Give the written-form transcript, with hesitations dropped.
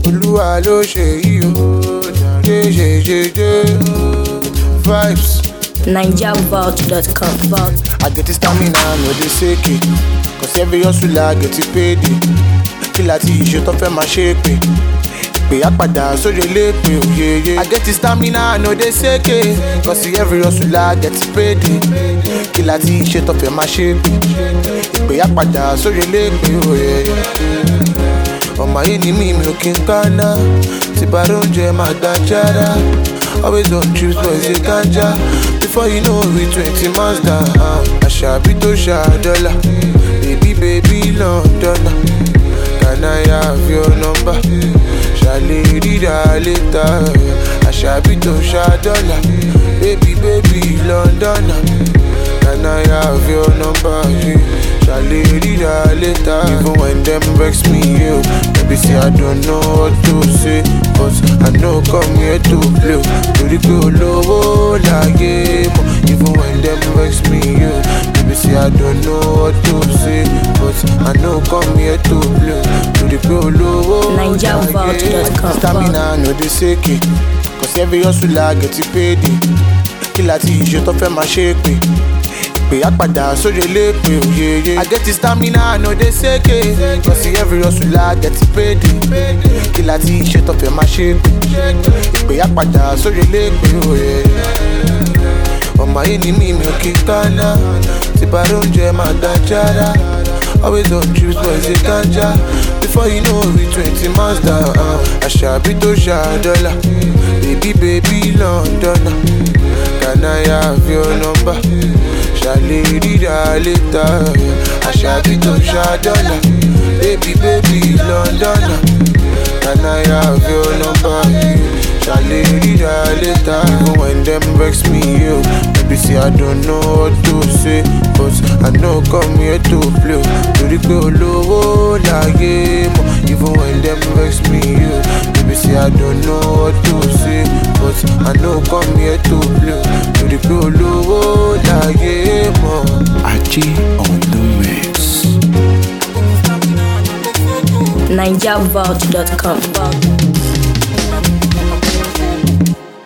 Olúwa ló ṣe yìí o. Vibes. NigerVault.com. I get the stamina, no dey shake it. Cause every hustler get it paid. Kí láti ìṣe tó fẹ́ máa ṣe pé. Ìpè àpàdà sórí eléèpé òye. I get the stamina, no dey shake it. Cause every hustler get it paid. Kí láti ìṣe tó fẹ́ máa ṣe pé. Ìpè àpàdà sórí eléèpé òye. Ọmọ ayé ni mi ò kí n kánná. Tí bá róúnjẹ máa gbà jára. Always on trips, boys, they ganja. Before you know we 20 months down. Àṣàbí tó ṣàdọ́là. Baby, London. Can I have your number? Ṣàlè ríra later. Àṣàbí tó ṣàdọ́là. Baby, London. Can I have your number? Ṣàlè ríra later. Even when them vex me, yo. Maybe say I don't know what to say. But I know come here to play. Torí pé olówó láyé mọ̀. Even when them vex me, yo. Maybe say I don't know what to say. But I know come here to play. Torí pé olówó NigerVault.com. Stamina no dey shake it. Cause every hustler get it paid. Kí láti ìṣe tó fẹ́ máa ṣe pé. Ìpè àpàdà sórí eléèpé òye. I get the stamina, no dey shake it. Cause every hustler get it paid. Kí láti ìṣe tó fẹ́ máa ṣe pé. Ìpè àpàdà sórí eléèpé òye. Ọmọ ayé ni mi ò kí n kánná. Tí bá róúnjẹ máa gbà jára. Always on trips, boys, they ganja. Before you know we 20 months down. Àṣàbí tó ṣàdọ́là. Baby, London. Can I have your number? Ṣàlè ríra later. Àṣàbí tó ṣàdọ́là. Baby, London. Can I have your number? Ṣàlè ríra later. Even when them vex me, yo. Maybe say I don't know what to say. But I know come here to play. Torí pé olówó láyé mọ̀. Even when them vex me, yo. Maybe say I don't know what to say. But I know come here to play. Torí pé olówó láyé mọ̀. Aji on the mix. NigerVault.com.